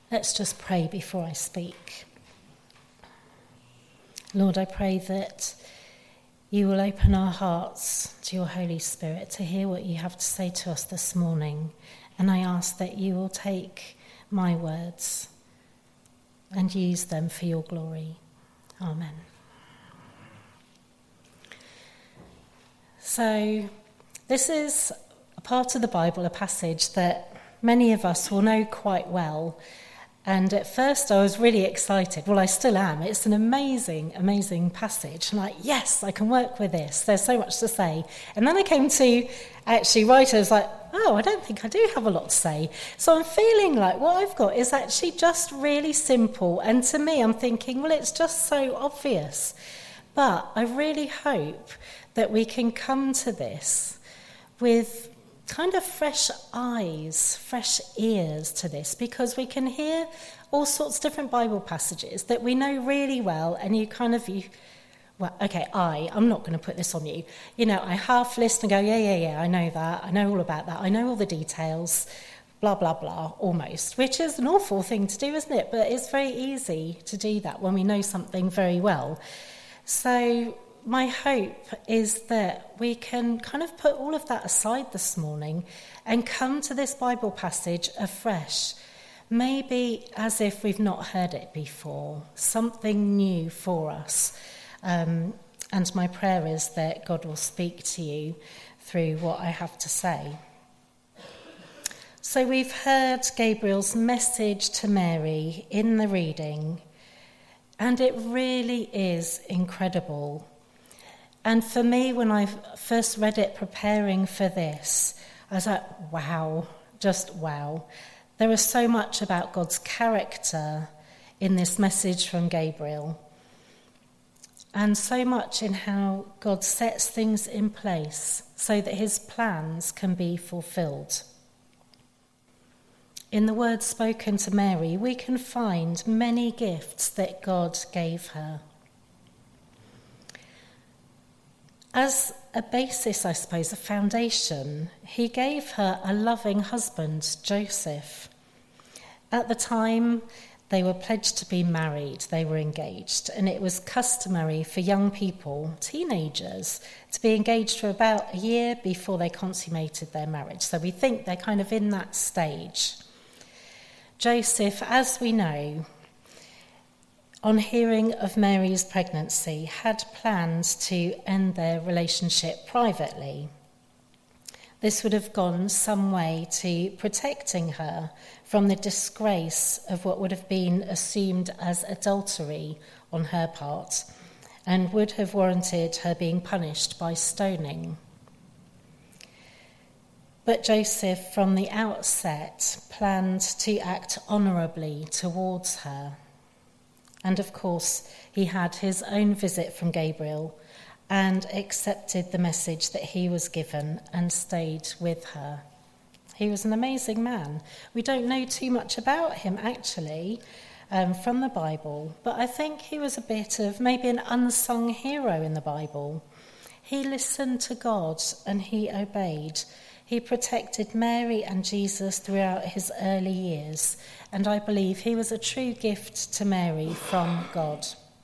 Let's just pray before I speak. Lord, I pray that you will open our hearts to your Holy Spirit to hear what you have to say to us this morning. And I ask that you will take my words and use them for your glory. Amen. So, this is a part of the Bible, a passage that many of us will know quite well. And at first I was really excited. Well, I still am. It's an amazing, amazing passage. I'm like, yes, I can work with this. There's so much to say. And then I came to actually write it. I was like, oh, I don't think I do have a lot to say. So I'm feeling like what I've got is actually just really simple. And to me, I'm thinking, well, it's just so obvious. But I really hope that we can come to this with kind of fresh eyes, fresh ears to this, because we can hear all sorts of different Bible passages that we know really well, and I'm not going to put this on you. I half listen and go, yeah, I know that, I know all about that, I know all the details, blah, blah, blah, almost, which is an awful thing to do, isn't it? But it's very easy to do that when we know something very well. So my hope is that we can kind of put all of that aside this morning and come to this Bible passage afresh, maybe as if we've not heard it before, something new for us. And my prayer is that God will speak to you through what I have to say. So we've heard Gabriel's message to Mary in the reading, and it really is incredible. And for me, when I first read it preparing for this, I was like, wow, just wow. There is so much about God's character in this message from Gabriel, and so much in how God sets things in place so that his plans can be fulfilled. In the words spoken to Mary, we can find many gifts that God gave her. As a basis, I suppose, a foundation, he gave her a loving husband, Joseph. At the time, they were pledged to be married, they were engaged, and it was customary for young people, teenagers, to be engaged for about a year before they consummated their marriage. So we think they're kind of in that stage. Joseph, as we know, on hearing of Mary's pregnancy, had plans to end their relationship privately. This would have gone some way to protecting her from the disgrace of what would have been assumed as adultery on her part, and would have warranted her being punished by stoning. But Joseph, from the outset, planned to act honourably towards her. And of course, he had his own visit from Gabriel and accepted the message that he was given and stayed with her. He was an amazing man. We don't know too much about him, actually, from the Bible, but I think he was a bit of maybe an unsung hero in the Bible. He listened to God and he obeyed. He protected Mary and Jesus throughout his early years, and I believe he was a true gift to Mary from God.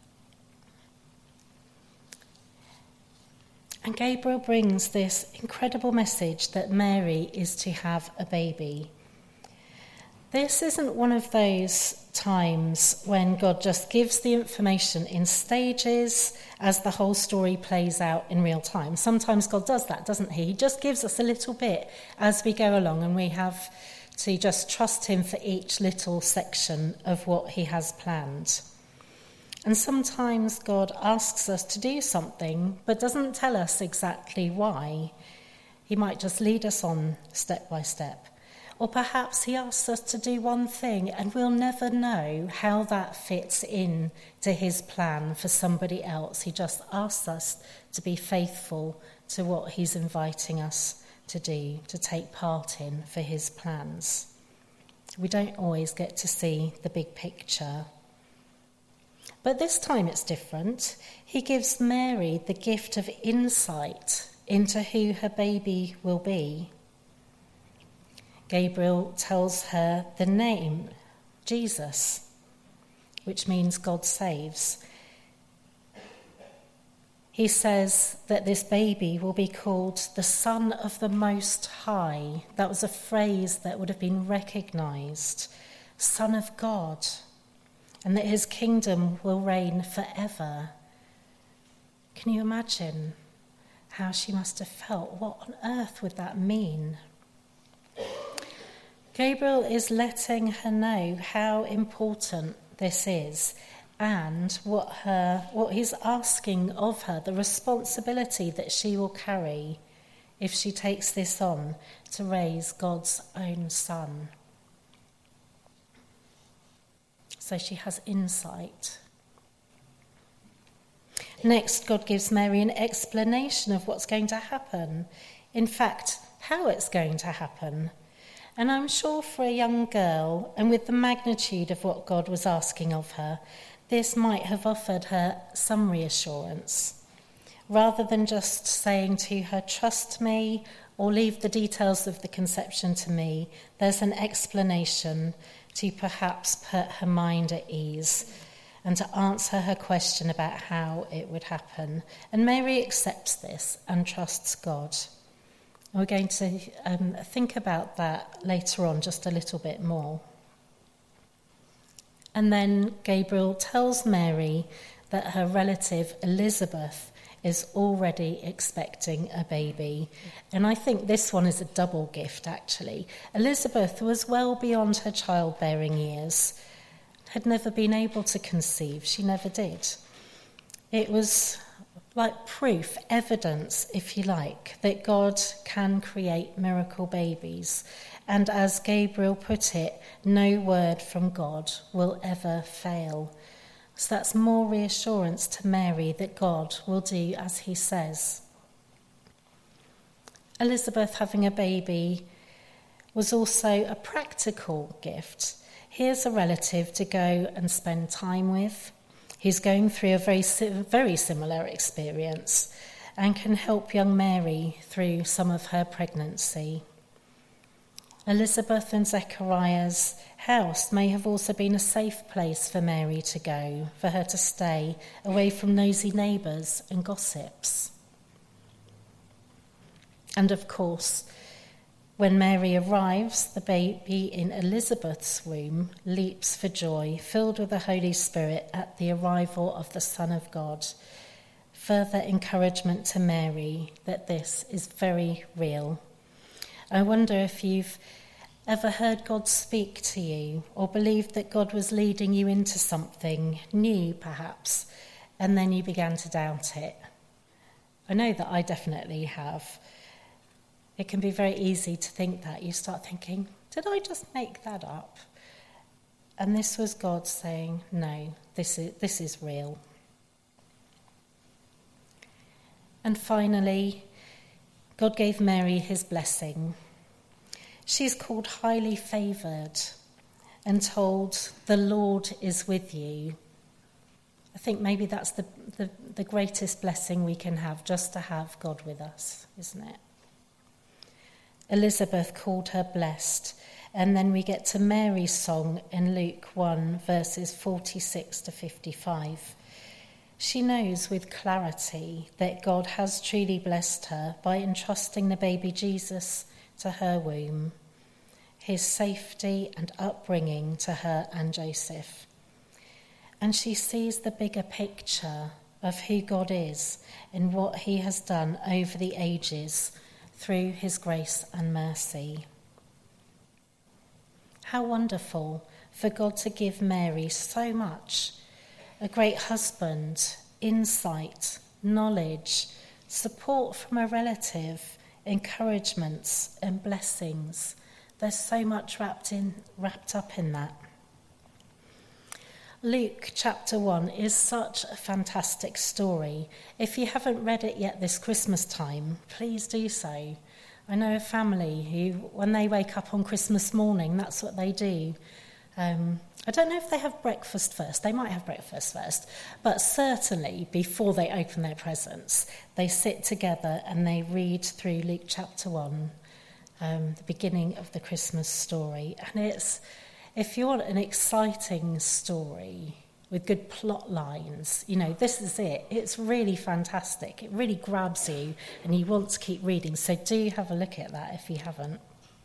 And Gabriel brings this incredible message that Mary is to have a baby. This isn't one of those times when God just gives the information in stages as the whole story plays out in real time. Sometimes God does that, doesn't he? He just gives us a little bit as we go along, and we have to just trust him for each little section of what he has planned. And sometimes God asks us to do something but doesn't tell us exactly why. He might just lead us on step by step. Or perhaps he asks us to do one thing and we'll never know how that fits in to his plan for somebody else. He just asks us to be faithful to what he's inviting us to do, to take part in for his plans. We don't always get to see the big picture. But this time it's different. He gives Mary the gift of insight into who her baby will be. Gabriel tells her the name Jesus, which means God saves. He says that this baby will be called the Son of the Most High. That was a phrase that would have been recognised. Son of God. And that his kingdom will reign forever. Can you imagine how she must have felt? What on earth would that mean? Gabriel is letting her know how important this is and what he's asking of her, the responsibility that she will carry if she takes this on to raise God's own son. So she has insight. Next, God gives Mary an explanation of what's going to happen. In fact, how it's going to happen. And I'm sure for a young girl, and with the magnitude of what God was asking of her, this might have offered her some reassurance. Rather than just saying to her, trust me, or leave the details of the conception to me, there's an explanation to perhaps put her mind at ease and to answer her question about how it would happen. And Mary accepts this and trusts God. We're going to think about that later on just a little bit more. And then Gabriel tells Mary that her relative Elizabeth is already expecting a baby. And I think this one is a double gift, actually. Elizabeth was well beyond her childbearing years, had never been able to conceive. She never did. It was like proof, evidence, if you like, that God can create miracle babies. And as Gabriel put it, no word from God will ever fail. So that's more reassurance to Mary that God will do as he says. Elizabeth having a baby was also a practical gift. Here's a relative to go and spend time with. He's going through a very similar experience and can help young Mary through some of her pregnancy. Elizabeth and Zechariah's house may have also been a safe place for Mary to go, for her to stay away from nosy neighbours and gossips. And of course, when Mary arrives, the baby in Elizabeth's womb leaps for joy, filled with the Holy Spirit at the arrival of the Son of God. Further encouragement to Mary that this is very real. I wonder if you've ever heard God speak to you or believed that God was leading you into something new, perhaps, and then you began to doubt it. I know that I definitely have. It can be very easy to think that. You start thinking, did I just make that up? And this was God saying, no, this is real. And finally, God gave Mary his blessing. She's called highly favoured and told, the Lord is with you. I think maybe that's the greatest blessing we can have, just to have God with us, isn't it? Elizabeth called her blessed. And then we get to Mary's song in Luke 1, verses 46 to 55. She knows with clarity that God has truly blessed her by entrusting the baby Jesus to her womb, his safety and upbringing to her and Joseph. And she sees the bigger picture of who God is and what he has done over the ages through his grace and mercy. How wonderful for God to give Mary so much, a great husband, insight, knowledge, support from a relative, encouragements and blessings. There's so much wrapped up in that. Luke chapter 1 is such a fantastic story. If you haven't read it yet this Christmas time, please do so. I know a family who, when they wake up on Christmas morning, that's what they do. I don't know if they have breakfast first. They might have breakfast first. But certainly, before they open their presents, they sit together and they read through Luke chapter 1, the beginning of the Christmas story. And If you want an exciting story with good plot lines, this is it. It's really fantastic. It really grabs you and you want to keep reading. So do have a look at that if you haven't.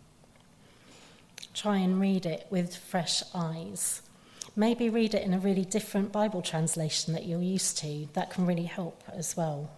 Try and read it with fresh eyes. Maybe read it in a really different Bible translation that you're used to. That can really help as well.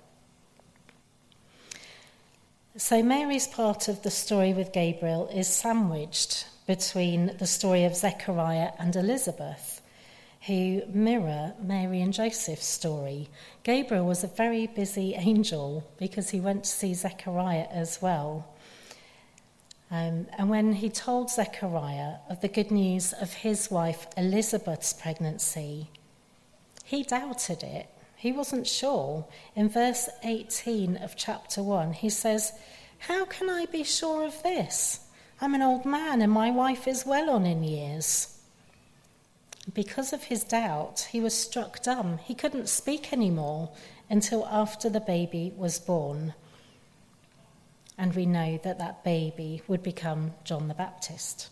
So Mary's part of the story with Gabriel is sandwiched between the story of Zechariah and Elizabeth, who mirror Mary and Joseph's story. Gabriel was a very busy angel because he went to see Zechariah as well. And when he told Zechariah of the good news of his wife Elizabeth's pregnancy, he doubted it. He wasn't sure. In verse 18 of chapter 1, he says, "How can I be sure of this? I'm an old man and my wife is well on in years." Because of his doubt, he was struck dumb. He couldn't speak anymore until after the baby was born. And we know that that baby would become John the Baptist.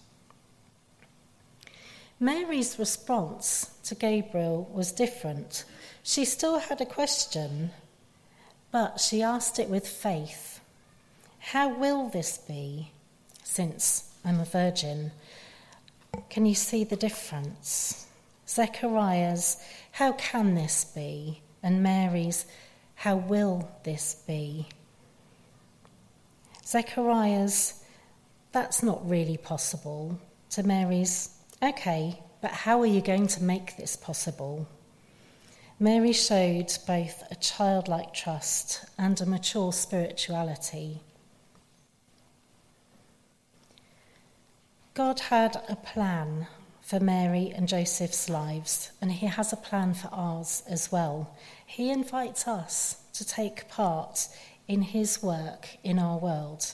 Mary's response to Gabriel was different. She still had a question, but she asked it with faith. How will this be, since I'm a virgin? Can you see the difference? Zechariah's, how can this be? And Mary's, how will this be? Zechariah's, that's not really possible. To Mary's, okay, but how are you going to make this possible? Mary showed both a childlike trust and a mature spirituality. God had a plan for Mary and Joseph's lives, and he has a plan for ours as well. He invites us to take part in his work in our world.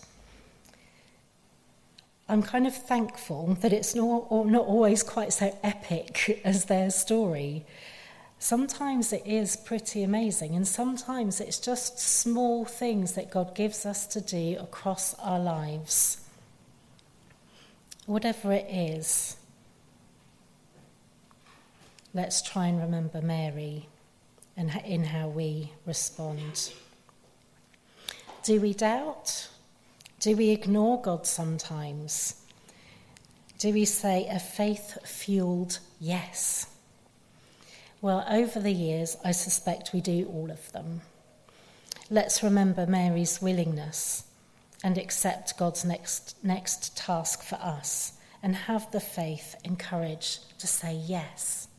I'm kind of thankful that it's not always quite so epic as their story. Sometimes it is pretty amazing, and sometimes it's just small things that God gives us to do across our lives. Whatever it is, let's try and remember Mary and in how we respond. Do we doubt? Do we ignore God sometimes? Do we say a faith-fueled yes? Well, over the years, I suspect we do all of them. Let's remember Mary's willingness and accept God's next task for us and have the faith and courage to say yes.